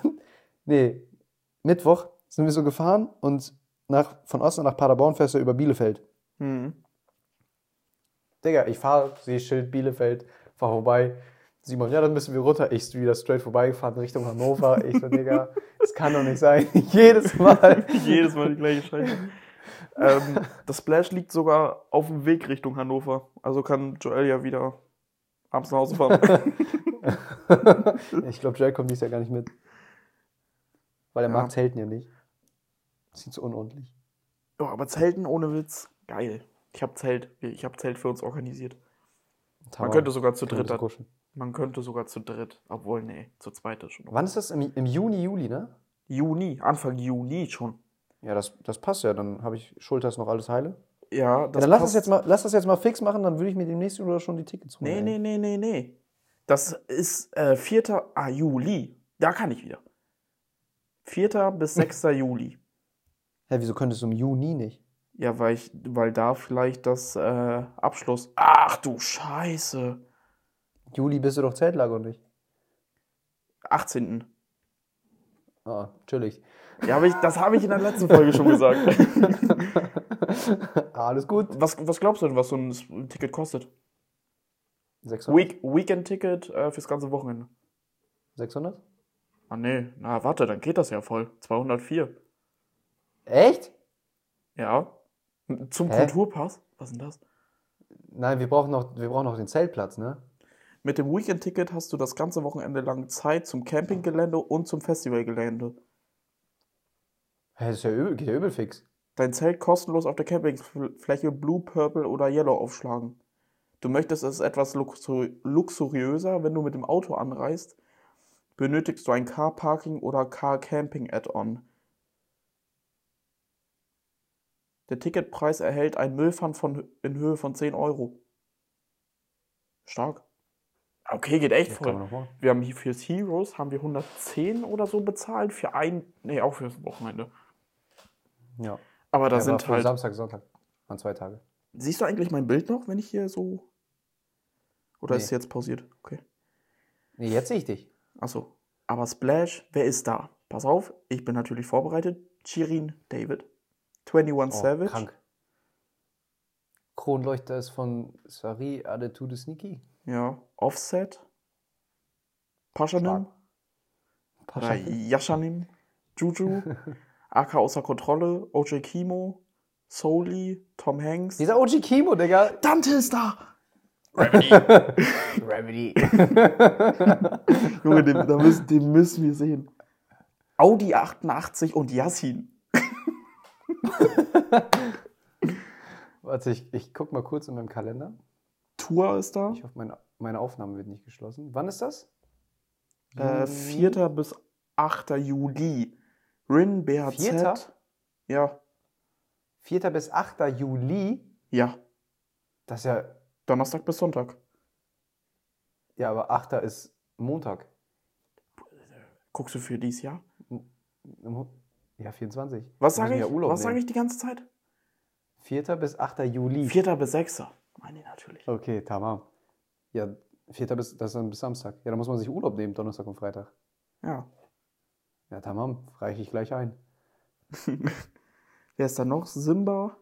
Mittwoch sind wir so gefahren und von Osnabrück nach Paderborn fährst du über Bielefeld. Mhm. Digga, ich fahre, sehe Schild Bielefeld, fahr vorbei. Simon, ja, dann müssen wir runter. Ich wieder straight vorbeigefahren Richtung Hannover. Ich so, Digga, das kann doch nicht sein. Jedes Mal. Jedes Mal die gleiche Scheiße. Das Splash liegt sogar auf dem Weg Richtung Hannover. Also kann Joel ja wieder abends nach Hause fahren. Ich glaube, Joel kommt dies Jahr gar nicht mit. Weil er mag Zelten ja nicht. Das ist zu unordentlich. Ja, aber Zelten ohne Witz, geil. Ich habe Zelt für uns organisiert. Man könnte sogar zu dritt. Obwohl, nee, zu zweit ist schon. Wann ist das? Im Juni, Juli, ne? Anfang Juni schon. Ja, das passt ja. Dann habe ich Schulters noch alles heile. Ja, das dann lass das jetzt mal fix machen, dann würde ich mir demnächst oder schon die Tickets holen. Nee. Das ist 4. Juli. Da kann ich wieder. 4. bis 6. Juli. Hä, wieso könntest du im Juni nicht? Ja, weil da vielleicht das Abschluss... Ach du Scheiße. Juli bist du doch Zeltlager und nicht? 18. Ah, chillig. Ja, das habe ich in der letzten Folge schon gesagt. Alles gut. Was glaubst du denn, was so ein Ticket kostet? 600? Weekend-Ticket fürs ganze Wochenende. 600? Ah nee, na warte, dann geht das ja voll. 204. Echt? Ja. Zum Hä? Kulturpass? Was ist denn das? Nein, wir brauchen noch den Zeltplatz, ne? Mit dem Weekend-Ticket hast du das ganze Wochenende lang Zeit zum Campinggelände und zum Festivalgelände. Hä, das ist geht ja übel fix. Dein Zelt kostenlos auf der Campingfläche Blue, Purple oder Yellow aufschlagen. Du möchtest es etwas luxuriöser, wenn du mit dem Auto anreist, benötigst du ein Car-Parking oder Car-Camping-Add-on. Der Ticketpreis erhält einen Müllpfand in Höhe von 10 Euro. Stark. Okay, geht echt voll. Wir haben hier fürs Heroes 110 oder so bezahlt, auch fürs Wochenende. Ja. Aber da sind halt... Samstag, Sonntag. An 2 Tage. Siehst du eigentlich mein Bild noch, wenn ich hier so... Oder ist es jetzt pausiert? Okay. Nee, jetzt sehe ich dich. Achso. Aber Splash, wer ist da? Pass auf, ich bin natürlich vorbereitet. Shirin David. 21 Savage. Krank. Kronleuchter ist von Sari Adetude Sneaky. Ja. Offset. Paschanim. Yashanim. Juju. AK außer Kontrolle. OJ Kimo. Soli. Tom Hanks. Dieser OG Kimo, Digga. Dante ist da. Remedy. Junge, den müssen wir sehen. Audi 88 und Yassin. Warte, ich guck mal kurz in meinem Kalender. Tour ist da. Ich hoffe, meine Aufnahme wird nicht geschlossen. Wann ist das? 4. bis 8. Juli. Rin BHZ. 4.? Ja. 4. bis 8. Juli? Ja. Das ist ja... Donnerstag bis Sonntag. Ja, aber 8. ist Montag. Guckst du für dieses Jahr? Ja, 24. Was sage ich die ganze Zeit? 4. bis 8. Juli. 4. bis 6. Meine ich natürlich. Okay, tamam. Ja, 4. das ist dann bis Samstag. Ja, da muss man sich Urlaub nehmen, Donnerstag und Freitag. Ja. Ja, tamam. Reiche ich gleich ein. Wer ist da noch? Simba?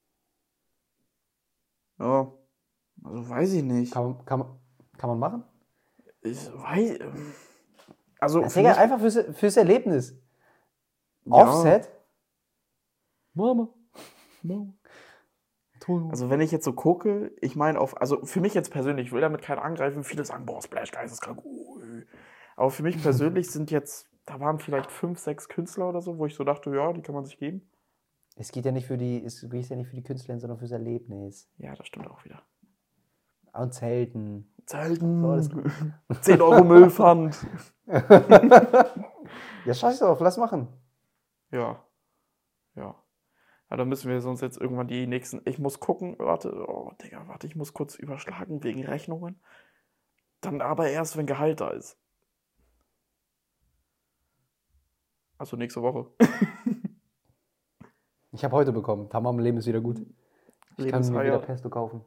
Ja. Also weiß ich nicht. Kann man machen? Ich weiß. Also. Das ist ja einfach fürs Erlebnis. Ja. Offset? Mama. Also wenn ich jetzt so gucke, ich meine also für mich jetzt persönlich, ich will damit keinen angreifen, viele sagen, boah, Splash geisteskrank. Aber für mich persönlich da waren vielleicht 5, 6 Künstler oder so, wo ich so dachte, ja, die kann man sich geben. Es geht ja nicht für die Künstlerin, sondern fürs Erlebnis. Ja, das stimmt auch wieder. Und Zelten. So, alles gut. 10 Euro Müllpfand. Ja, scheiß drauf, lass machen. Ja. Ja, dann müssen wir sonst jetzt irgendwann die nächsten. Ich muss gucken. Warte, Digga, ich muss kurz überschlagen wegen Rechnungen. Dann aber erst, wenn Gehalt da ist. Also nächste Woche. Ich habe heute bekommen. Tamam, Leben ist wieder gut. Ich kann mir wieder Pesto kaufen.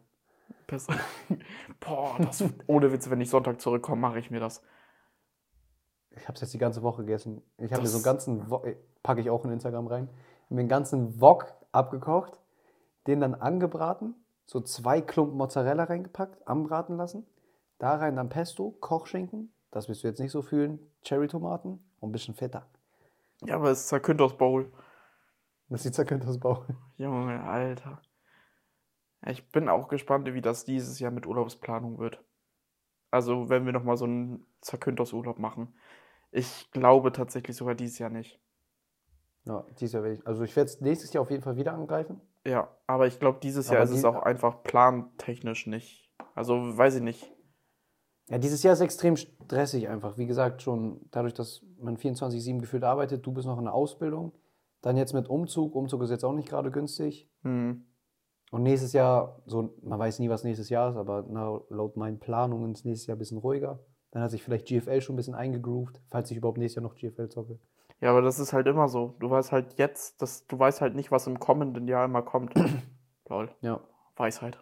Boah, ohne Witz, wenn ich Sonntag zurückkomme, mache ich mir das. Ich habe es jetzt die ganze Woche gegessen. Ich habe mir so einen ganzen Wok, packe ich auch in Instagram rein, mir einen ganzen Wok abgekocht, den dann angebraten, so 2 Klumpen Mozzarella reingepackt, anbraten lassen, da rein dann Pesto, Kochschinken, das wirst du jetzt nicht so fühlen, Cherrytomaten und ein bisschen Feta. Ja, aber es ist Zakynthos Bowl. Das ist die Zakynthos Bowl. Junge, Alter. Ja, ich bin auch gespannt, wie das dieses Jahr mit Urlaubsplanung wird. Also, wenn wir nochmal so einen Zakynthos-Urlaub machen. Ich glaube tatsächlich sogar dieses Jahr nicht. Ja, dieses Jahr werde ich. Also, ich werde es nächstes Jahr auf jeden Fall wieder angreifen. Ja, aber ich glaube, dieses Jahr ist es auch einfach plantechnisch nicht. Also, weiß ich nicht. Ja, dieses Jahr ist extrem stressig einfach. Wie gesagt, schon dadurch, dass man 24/7 gefühlt arbeitet, du bist noch in der Ausbildung. Dann jetzt mit Umzug. Umzug ist jetzt auch nicht gerade günstig. Und nächstes Jahr, so, man weiß nie, was nächstes Jahr ist, aber laut meinen Planungen ist nächstes Jahr ein bisschen ruhiger. Dann hat sich vielleicht GFL schon ein bisschen eingegroovt, falls ich überhaupt nächstes Jahr noch GFL zocke. Ja, aber das ist halt immer so. Du weißt halt jetzt, du weißt halt nicht, was im kommenden Jahr immer kommt. Lol. Ja. Weisheit.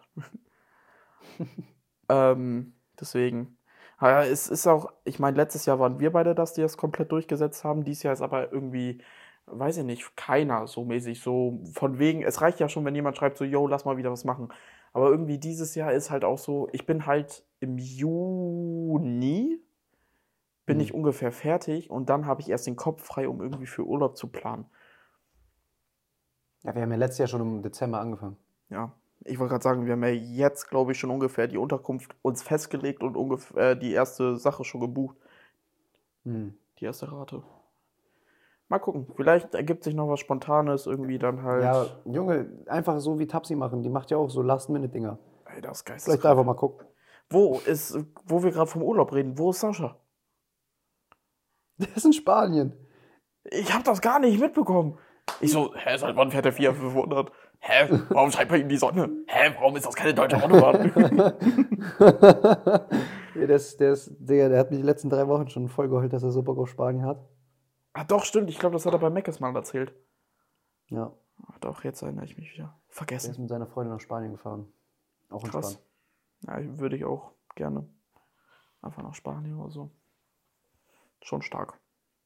Deswegen. Ja, es ist auch, ich meine, letztes Jahr waren wir beide das, die das komplett durchgesetzt haben. Dieses Jahr ist aber irgendwie, weiß ich nicht, keiner so mäßig. So von wegen, es reicht ja schon, wenn jemand schreibt so, yo, lass mal wieder was machen. Aber irgendwie dieses Jahr ist halt auch so, ich bin halt im Juni, bin ich ungefähr fertig und dann habe ich erst den Kopf frei, um irgendwie für Urlaub zu planen. Ja, wir haben ja letztes Jahr schon im Dezember angefangen. Ja, ich wollte gerade sagen, wir haben ja jetzt, glaube ich, schon ungefähr die Unterkunft uns festgelegt und ungefähr die erste Sache schon gebucht. Die erste Rate. Mal gucken, vielleicht ergibt sich noch was Spontanes irgendwie dann halt. Ja, Junge, einfach so wie Tapsi machen, die macht ja auch so Last-Minute-Dinger. Ey, das ist geil. Vielleicht einfach mal gucken. Wo wir gerade vom Urlaub reden, wo ist Sascha? Der ist in Spanien. Ich habe das gar nicht mitbekommen. Ich so, seit wann fährt der 400? Warum scheint bei ihm die Sonne? Warum ist das keine deutsche Autobahn? Der hat mich die letzten 3 Wochen schon voll geheult, dass er so Bock auf Spanien hat. Ah, doch, stimmt. Ich glaube, das hat er bei Meckes mal erzählt. Ja. Ach, doch, jetzt erinnere ich mich wieder. Er Vergessen. ist mit seiner Freundin nach Spanien gefahren. Auch Krass. entspannt. Ja, würde ich auch gerne. Einfach nach Spanien oder so. Schon stark.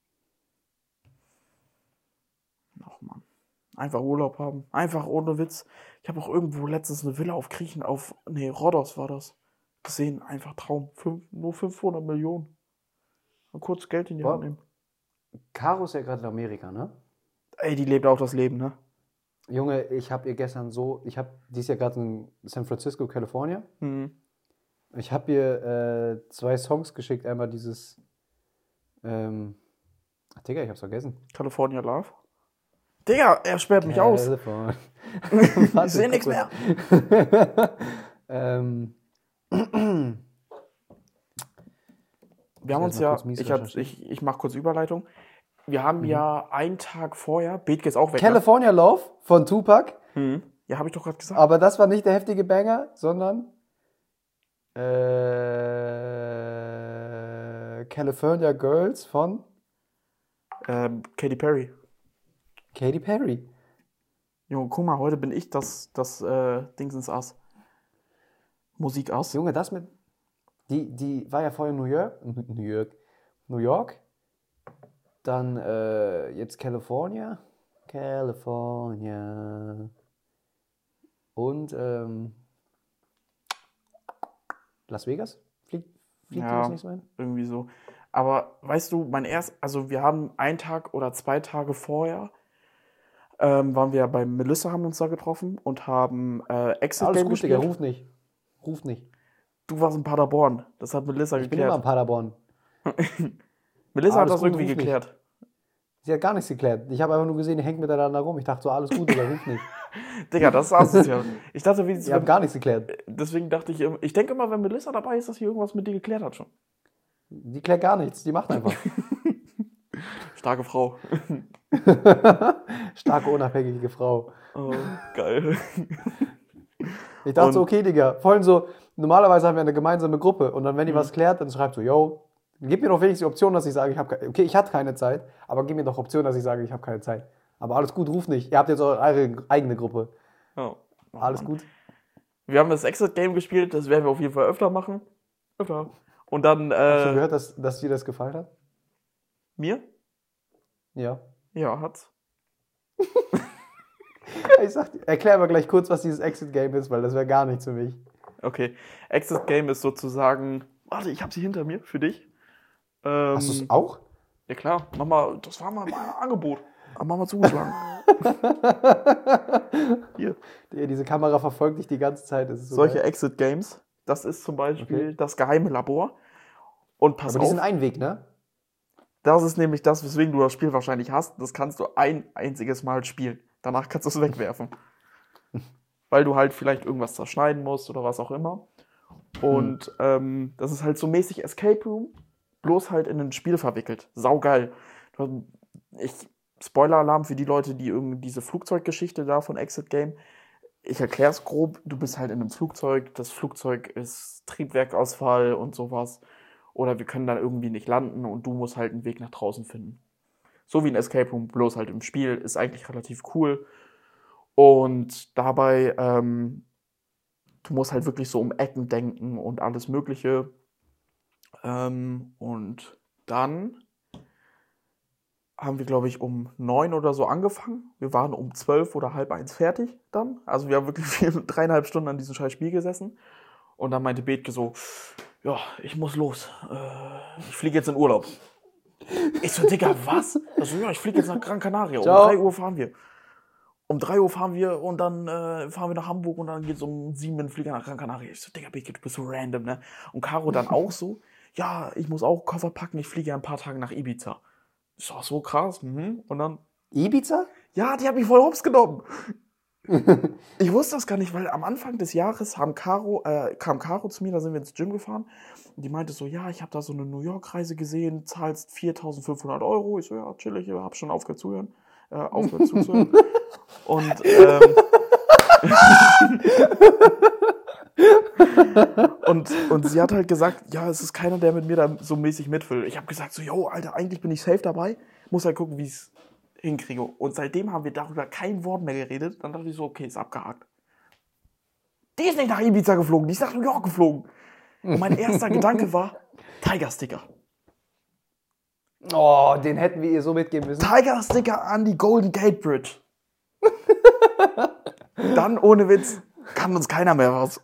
Ach man. Einfach Urlaub haben. Einfach ohne Witz. Ich habe auch irgendwo letztens eine Villa auf Rhodos war das. Gesehen. Einfach Traum. Nur 500 Millionen. Mal kurz Geld in die Hand nehmen. Caro ist ja gerade in Amerika, ne? Ey, die lebt auch das Leben, ne? Junge, die ist ja gerade in San Francisco, California. Ich habe ihr 2 Songs geschickt. Einmal dieses, Digga, ich hab's vergessen. California Love. Digga, er sperrt mich aus. Ich sehe nichts mehr. Wir haben uns ja, ich mache kurz Überleitung. Wir haben ja einen Tag vorher, Bethke ist auch weg. California Love von Tupac. Ja, habe ich doch gerade gesagt. Aber das war nicht der heftige Banger, sondern California Girls von Katy Perry. Katy Perry. Junge, guck mal, heute bin ich das Dingsens Ass. Musikass. Junge, das mit... Die war ja vorher New York. Dann jetzt California. Und Las Vegas? Fliegt ja, das nicht so hin? Irgendwie so. Aber weißt du, also wir haben 1 Tag oder 2 Tage vorher waren wir bei Melissa, haben uns da getroffen und haben Exit Alles Game gut, gespielt. Digga, ruf nicht. Du warst in Paderborn, das hat Melissa Ich bin immer in Paderborn. Melissa hat Alles das gut, irgendwie ruf geklärt. Sie hat gar nichts geklärt. Ich habe einfach nur gesehen, die hängt miteinander rum. Ich dachte so, alles gut, Digga, ruf nicht. Digga, das ist asozial. Ich dachte, Ich habe gar nichts geklärt. Deswegen dachte ich denke immer, wenn Melissa dabei ist, dass sie irgendwas mit dir geklärt hat schon. Die klärt gar nichts, die macht einfach. Starke Frau. Starke, unabhängige Frau. Oh, geil. Ich dachte so, Und- okay, Digga. Vorhin so, normalerweise haben wir eine gemeinsame Gruppe und dann, wenn die was klärt, dann schreibt so, yo, gib mir doch wenigstens die Option, dass ich sage, okay, ich hatte keine Zeit, aber gib mir doch Option, dass ich sage, ich habe keine Zeit. Aber alles gut, ruf nicht. Ihr habt jetzt eure eigene Gruppe. Ja. Oh, Alles Mann. gut. Wir haben das Exit-Game gespielt, das werden wir auf jeden Fall öfter machen. Öfter. Und dann, Hast du gehört, dass dir das gefallen hat? mir? Ja. Ja, hat's. Ich sag dir, erklär mal gleich kurz, was dieses Exit-Game ist, weil das wäre gar nichts für mich. Okay. Exit-Game ist sozusagen, warte, ich habe sie hinter mir, für dich. Hast du es auch? Ja klar, mach mal, das war mal mein Angebot. Aber mach mal zugeschlagen. Hier. Diese Kamera verfolgt dich die ganze Zeit. Das ist so Solche geil. Exit-Games, das ist zum Beispiel Okay. das geheime Labor. Und pass Aber die auf, sind ein Weg, ne? das ist nämlich das, weswegen du das Spiel wahrscheinlich hast. Das kannst du ein einziges Mal spielen. Danach kannst du es wegwerfen. Weil du halt vielleicht irgendwas zerschneiden musst oder was auch immer. Und das ist halt so mäßig Escape Room, bloß halt in ein Spiel verwickelt. Saugeil. Spoiler-Alarm für die Leute, die irgendwie diese Flugzeuggeschichte da von Exit Game. Ich erkläre es grob. Du bist halt in einem Flugzeug. Das Flugzeug ist Triebwerkausfall und sowas. Oder wir können dann irgendwie nicht landen und du musst halt einen Weg nach draußen finden. So wie ein Escape Room, bloß halt im Spiel. Ist eigentlich relativ cool. Und dabei, du musst halt wirklich so um Ecken denken und alles Mögliche. Und dann haben wir, glaube ich, um 9 oder so angefangen. Wir waren um 12 oder halb 1 fertig dann. Also wir haben wirklich 3,5 Stunden an diesem scheiß Spiel gesessen. Und dann meinte Bethke so, ja, ich muss los. Ich fliege jetzt in Urlaub. Ich so, Digga, was? Also ja, ich fliege jetzt nach Gran Canaria. Um Ciao. 3 Uhr fahren wir. Um 3 Uhr fahren wir und dann fahren wir nach Hamburg und dann geht es um 7 mit dem Flieger nach Gran Canaria. Ich so, Digga, Bethke, du bist so random, ne? Und Caro dann auch so, ja, ich muss auch Koffer packen, ich fliege ja ein paar Tage nach Ibiza. Ich so, ach so krass. Und dann, Ibiza? ja, die hat mich voll hops genommen. Ich wusste das gar nicht, weil am Anfang des Jahres kam Caro zu mir, da sind wir ins Gym gefahren und die meinte so, ja, ich habe da so eine New York-Reise gesehen, zahlst 4.500 Euro. Ich so, ja, chillig, ich hab schon aufgehört zuzuhören. Und und sie hat halt gesagt, ja, es ist keiner, der mit mir da so mäßig mit will. Ich habe gesagt so, yo, Alter, eigentlich bin ich safe dabei, muss halt gucken, wie ich es hinkriege. Und seitdem haben wir darüber kein Wort mehr geredet. Dann dachte ich so, okay, ist abgehakt. Die ist nicht nach Ibiza geflogen, die ist nach New York geflogen. Und mein erster Gedanke war, Tiger-Sticker. Oh, den hätten wir ihr so mitgeben müssen. Tiger-Sticker an die Golden Gate Bridge. Dann, ohne Witz, kann uns keiner mehr was.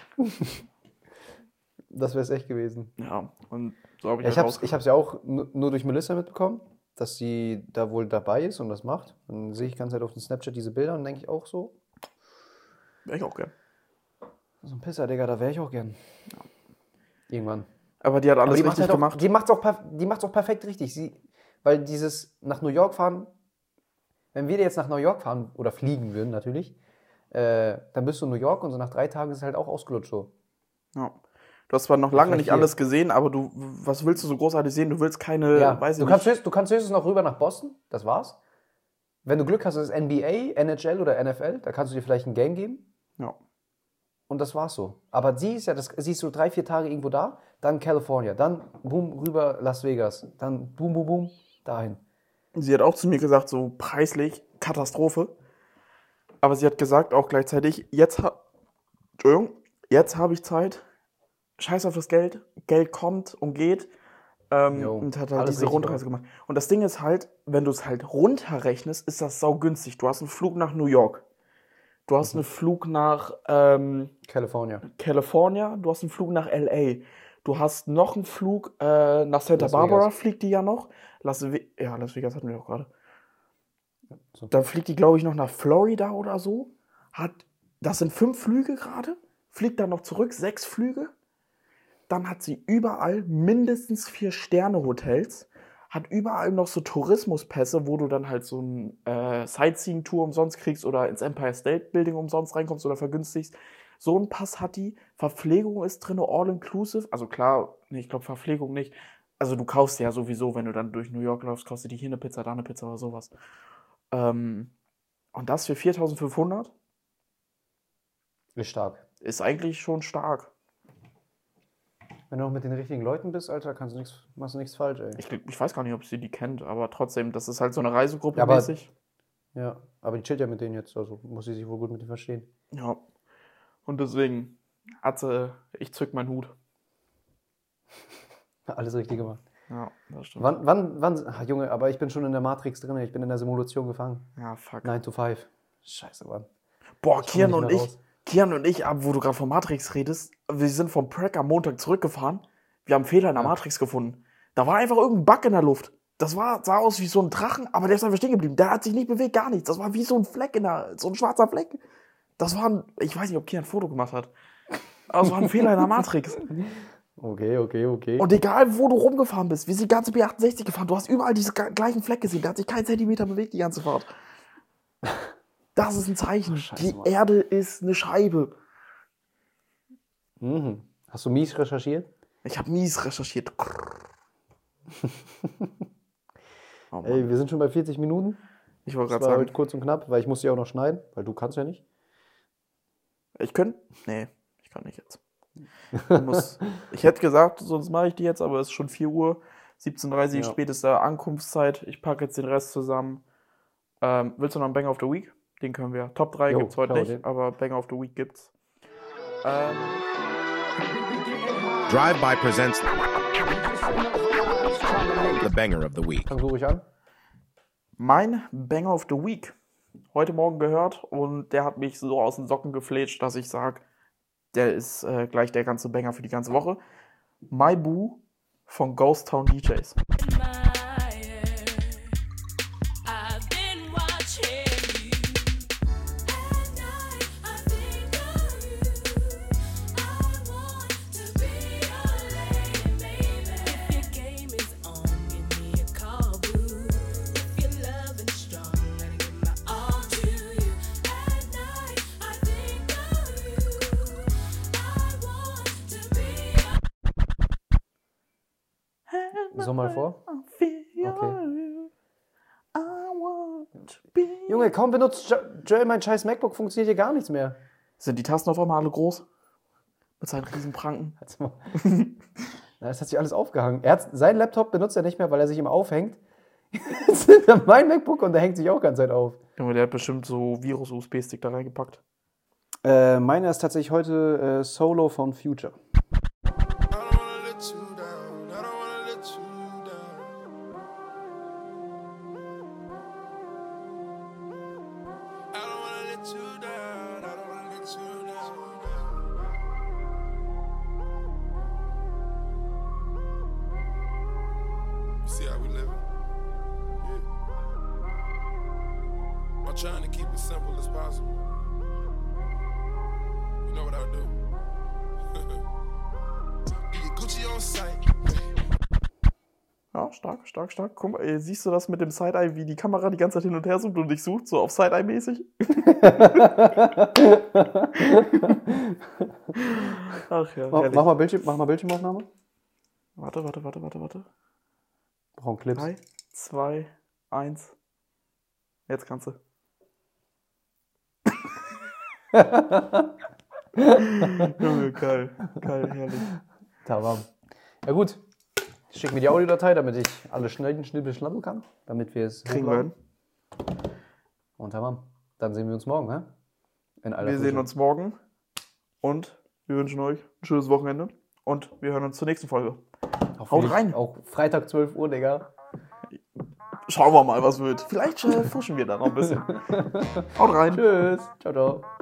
Das wäre es echt gewesen. Ja, und so habe ich Ja, halt ich rausgefunden. hab's ja auch nur durch Melissa mitbekommen, dass sie da wohl dabei ist und das macht. Dann sehe ich die ganze Zeit auf dem Snapchat diese Bilder und denke ich auch so, Wäre ich auch gern. so ein Pisser, Digga, da wäre ich auch gern. Irgendwann. Aber die hat alles Aber die macht richtig halt gemacht. Die macht's auch perfekt richtig. Weil dieses nach New York fahren, wenn wir jetzt nach New York fahren oder fliegen würden natürlich, dann bist du in New York und so nach 3 Tagen ist es halt auch ausgelutscht so. Ja. Du hast zwar noch lange vielleicht nicht hier. alles gesehen, aber was willst du so großartig sehen? Du willst keine, weiß ich Du kannst höchstens noch rüber nach Boston, das war's. Wenn du Glück hast, ist es NBA, NHL oder NFL, da kannst du dir vielleicht ein Game geben. Ja. Und das war's so. Aber sie ist so 3-4 Tage irgendwo da, dann California, dann boom, rüber Las Vegas, dann boom, boom, boom, dahin. Sie hat auch zu mir gesagt, so preislich, Katastrophe. Aber sie hat gesagt auch gleichzeitig, jetzt habe ich Zeit, scheiß auf das Geld, Geld kommt und geht. Und hat halt alles diese richtig Rundreise gemacht. Und das Ding ist halt, wenn du es halt runterrechnest, ist das saugünstig. Du hast einen Flug nach New York. Du hast einen Flug nach California. California, du hast einen Flug nach L.A. Du hast noch einen Flug nach Santa Las Barbara, Vegas. fliegt die ja noch. Las Vegas hatten wir auch gerade. So. Dann fliegt die, glaube ich, noch nach Florida oder so. Das sind 5 Flüge gerade. Fliegt dann noch zurück, 6 Flüge. Dann hat sie überall mindestens 4-Sterne-Hotels. Hat überall noch so Tourismuspässe, wo du dann halt so ein Sightseeing-Tour umsonst kriegst oder ins Empire State Building umsonst reinkommst oder vergünstigst. So einen Pass hat die. Verpflegung ist drin, all inclusive. Also klar, nee, ich glaube Verpflegung nicht. Also du kaufst ja sowieso, wenn du dann durch New York läufst, kaufst du dir hier eine Pizza, da eine Pizza oder sowas. Und das für 4.500 Ist stark. ist eigentlich schon stark. Wenn du noch mit den richtigen Leuten bist, Alter, machst du nichts falsch, ey. Ich weiß gar nicht, ob sie die kennt, aber trotzdem, das ist halt so eine Reisegruppe Ja, aber- mäßig. Ja, aber die chillt ja mit denen jetzt, also muss sie sich wohl gut mit denen verstehen. Ja. Und deswegen ich zück meinen Hut. Alles richtig gemacht. Ja, das stimmt. Wann, Junge, aber ich bin schon in der Matrix drin, ich bin in der Simulation gefangen. Ja, fuck. 9 to 5. Scheiße, Mann. Boah, Ich komm nicht mehr raus. Kian und ich, wo du gerade von Matrix redest, wir sind vom Prack am Montag zurückgefahren. Wir haben Fehler in der Matrix gefunden. Da war einfach irgendein Bug in der Luft. Sah aus wie so ein Drachen, aber der ist einfach stehen geblieben. Der hat sich nicht bewegt, gar nichts. Das war wie so ein Fleck so ein schwarzer Fleck. Ich weiß nicht, ob Kian ein Foto gemacht hat. Aber es war ein Fehler in der Matrix. Okay. Und egal, wo du rumgefahren bist, wir sind die ganze B68 gefahren, du hast überall diese gleichen Fleck gesehen. Der hat sich keinen Zentimeter bewegt, die ganze Fahrt. Das ist ein Zeichen. Scheiße, Die Mann. Erde ist eine Scheibe. Mhm. Hast du mies recherchiert? Ich habe mies recherchiert. Oh Mann. Ey, wir sind schon bei 40 Minuten. Ich wollte Das gerade war heute sagen, kurz und knapp, weil ich muss ja auch noch schneiden, weil du kannst ja nicht. ich könnte. Nee, ich kann nicht jetzt. Ich hätte gesagt, sonst mache ich die jetzt, aber es ist schon 4 Uhr. 17:30 Uhr, Ja. späteste Ankunftszeit. Ich packe jetzt den Rest zusammen. Willst du noch einen Banger of the Week? Den können wir. Top 3 Jo, gibt's heute klar, nicht, den. aber Banger of the Week gibt's. Drive-By presents the banger of the week. Fang so ruhig an. Mein Banger of the Week. Heute Morgen gehört und der hat mich so aus den Socken gefletscht, dass ich sage, der ist gleich der ganze Banger für die ganze Woche. My Boo von Ghost Town DJs. I've been watching you. At night, I think of you. I want to be your lady, baby. If your game is on, give me a call, boo. If you're loving strong, gotta give my all to you. At night, I think of you. I want to be So mal vor. Okay. Junge, kaum benutzt Joel mein scheiß MacBook, funktioniert hier gar nichts mehr. Sind die Tasten auf einmal alle groß? Mit seinen riesen Pranken. Halt's mal. Na, das hat sich alles aufgehangen. Seinen Laptop benutzt er nicht mehr, weil er sich immer aufhängt. Jetzt nimmt er mein MacBook und der hängt sich auch ganz Zeit auf. Junge, der hat bestimmt so Virus-USB-Stick da reingepackt. Meiner ist tatsächlich heute Solo von Future. I don't wanna let you down. I don't wanna let you down. I don't wanna let you down. I don't wanna let you down. You see how we living? Yeah. I'm trying to keep it simple as possible. You know what I'll do? Get your Gucci on sight. Ja, stark. Guck mal, siehst du das mit dem Side-Eye, wie die Kamera die ganze Zeit hin und her sucht und dich sucht, so auf Side-Eye-mäßig? Ach ja, herrlich. Mach mal Bildschirmaufnahme. Warte. Brauchen Clips. 3, 2, 1. Jetzt kannst du. Junge, geil, herrlich. Tamam. Ja gut. Schick mir die Audiodatei, damit ich alles schnibbeln kann, damit wir es Kriegen wir hin. Und tamam. Dann sehen wir uns morgen, hä? In aller Wir Frische. sehen uns morgen und wir wünschen euch ein schönes Wochenende und wir hören uns zur nächsten Folge. Haut rein. Auch Freitag 12 Uhr, Digga. Schauen wir mal, was wird. Vielleicht fuschen wir da noch ein bisschen. Haut rein. Tschüss. Ciao, ciao.